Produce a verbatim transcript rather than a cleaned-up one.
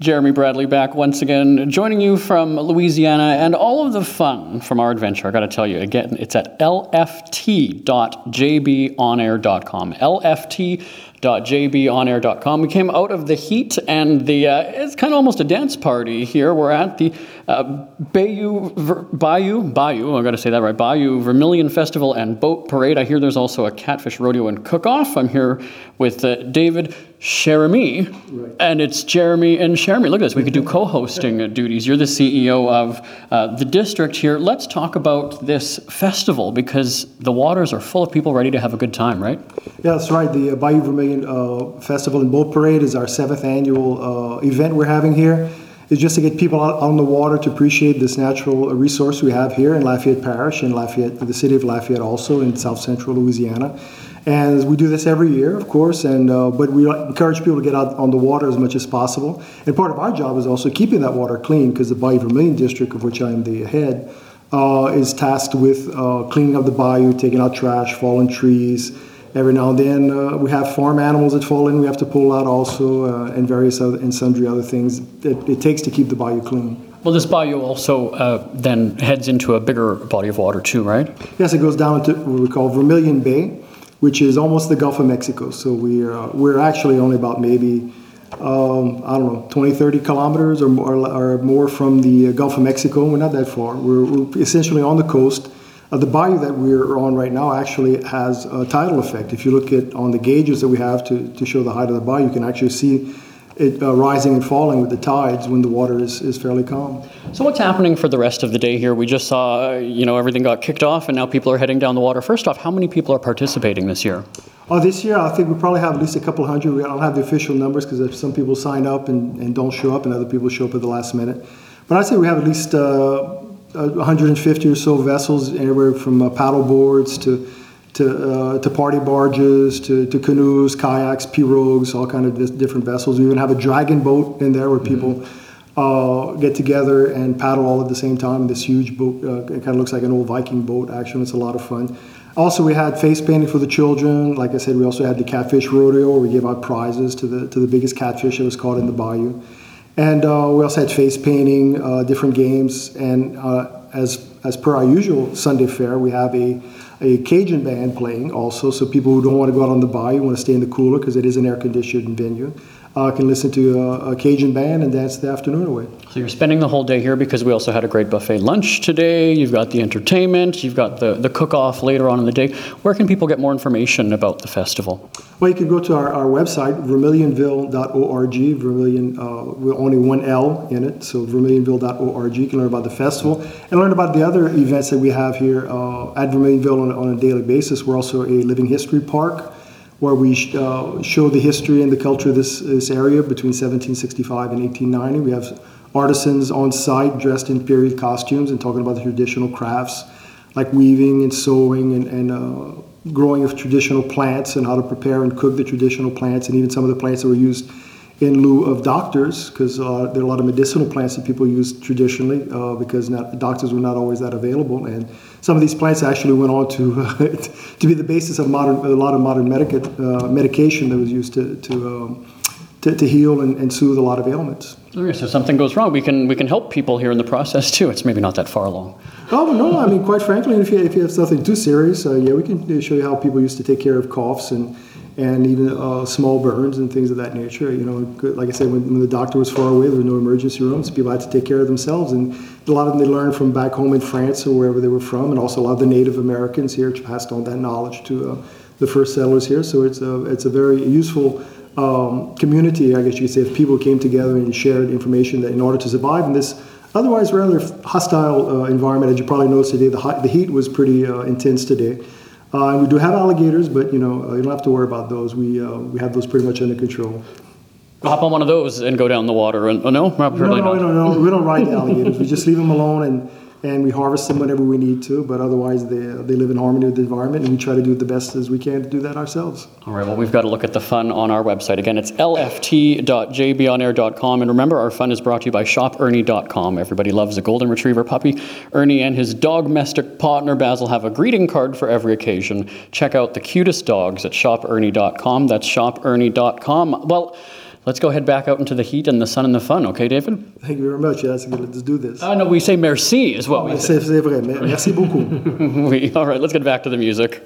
Jeremy Bradley back once again, joining you from Louisiana, and all of the fun from our adventure. I got to tell you, again, it's at L F T dot J B on air dot com. L F T dot J B on air dot com. We came out of the heat, and the uh, it's kind of almost a dance party here. We're at the uh, Bayou, Ver, Bayou, Bayou, I got to say that right, Bayou Vermilion Festival and Boat Parade. I hear there's also a catfish rodeo and cook-off. I'm here with uh, David Cherami, right. And it's Jeremy and Cherami. Look at this. We could do co-hosting uh, duties. You're the C E O of uh, the district here. Let's talk about this festival, because the waters are full of people ready to have a good time, right? Yeah, that's right. The uh, Bayou Vermilion uh, Festival and Boat Parade is our seventh annual uh, event we're having here. It's just to get people out on the water to appreciate this natural resource we have here in Lafayette Parish, in Lafayette, the city of Lafayette, also in South Central Louisiana. And we do this every year, of course, and uh, but we encourage people to get out on the water as much as possible. And part of our job is also keeping that water clean, because the Bayou Vermilion District, of which I am the head, uh, is tasked with uh, cleaning up the bayou, taking out trash, fallen trees. Every now and then uh, we have farm animals that fall in, we have to pull out also, uh, and various other, and sundry other things that it takes to keep the bayou clean. Well, this bayou also uh, then heads into a bigger body of water too, right? Yes, it goes down into what we call Vermilion Bay, which is almost the Gulf of Mexico. So we're, uh, we're actually only about maybe, um, I don't know, twenty, thirty kilometers or more, or more from the Gulf of Mexico. We're not that far. We're, we're essentially on the coast. Uh, the bayou that we're on right now actually has a tidal effect. If you look at on the gauges that we have to, to show the height of the bayou, you can actually see it uh, rising and falling with the tides when the water is, is fairly calm. So what's happening for the rest of the day here? We just saw, uh, you know, everything got kicked off, and now people are heading down the water. First off, how many people are participating this year? Oh, this year, I think we probably have at least a couple hundred. We don't have the official numbers, because some people sign up and, and don't show up, and other people show up at the last minute. But I'd say we have at least uh, one hundred fifty or so vessels, anywhere from uh, paddle boards to to uh, to party barges, to, to canoes, kayaks, pirogues, all kind of different vessels. We even have a dragon boat in there where people mm-hmm. uh, get together and paddle all at the same time. This huge boat, uh, it kind of looks like an old Viking boat, actually. It's a lot of fun. Also, we had face painting for the children. Like I said, we also had the catfish rodeo, where we gave out prizes to the to the biggest catfish that was caught in the bayou. And uh, we also had face painting, uh, different games, and uh, as as per our usual Sunday fare, we have a a Cajun band playing also, so people who don't want to go out on the bayou, want to stay in the cooler, because it is an air-conditioned venue, uh, can listen to a, a Cajun band and dance the afternoon away. So you're spending the whole day here, because we also had a great buffet lunch today. You've got the entertainment, you've got the, the cook-off later on in the day. Where can people get more information about the festival? Well, you can go to our, our website, vermilionville dot org. Vermilion, uh, with only one L in it, so vermilionville dot org. You can learn about the festival and learn about the other events that we have here uh, at Vermilionville on, on a daily basis. We're also a living history park, where we uh, show the history and the culture of this, this area between seventeen sixty-five and eighteen ninety. We have artisans on site dressed in period costumes and talking about the traditional crafts like weaving and sewing and, and uh, growing of traditional plants, and how to prepare and cook the traditional plants, and even some of the plants that were used in lieu of doctors, because uh, there are a lot of medicinal plants that people use traditionally, uh, because not, doctors were not always that available. And some of these plants actually went on to uh, to be the basis of modern a lot of modern medica, uh, medication that was used to to, um, to, to heal and, and soothe a lot of ailments. Okay, so if something goes wrong, we can we can help people here in the process too. It's maybe not that far along. Oh no, I mean, quite frankly, if you if you have something too serious, uh, yeah, we can show you how people used to take care of coughs and. and even uh, small burns and things of that nature. You know, like I said, when, when the doctor was far away, there were no emergency rooms. People had to take care of themselves, and a lot of them they learned from back home in France or wherever they were from, and also a lot of the Native Americans here passed on that knowledge to uh, the first settlers here. So it's a it's a very useful um, community, I guess you could say, if people came together and shared information that in order to survive in this otherwise rather hostile uh, environment. As you probably noticed today, the, hot, the heat was pretty uh, intense today. Uh, and we do have alligators, but you know uh, you don't have to worry about those. We uh, we have those pretty much under control. Hop on one of those and go down the water. And, oh no, probably no, no, not. we don't, no, we don't ride the alligators. We just leave them alone, and, and we harvest them whenever we need to. But otherwise, they they live in harmony with the environment, and we try to do the best as we can to do that ourselves. All right. Well, we've got to look at the fun on our website. Again, it's L F T dot J B on air dot com. And remember, our fun is brought to you by shop ernie dot com. Everybody loves a golden retriever puppy. Ernie and his dog-mestic partner Basil have a greeting card for every occasion. Check out the cutest dogs at shop ernie dot com. That's shop ernie dot com. Well, let's go head back out into the heat and the sun and the fun, okay, David? Thank you very much. Yes, let's do this. Oh, no, we say merci is what we say. C'est vrai. Merci beaucoup. We, all right, let's get back to the music.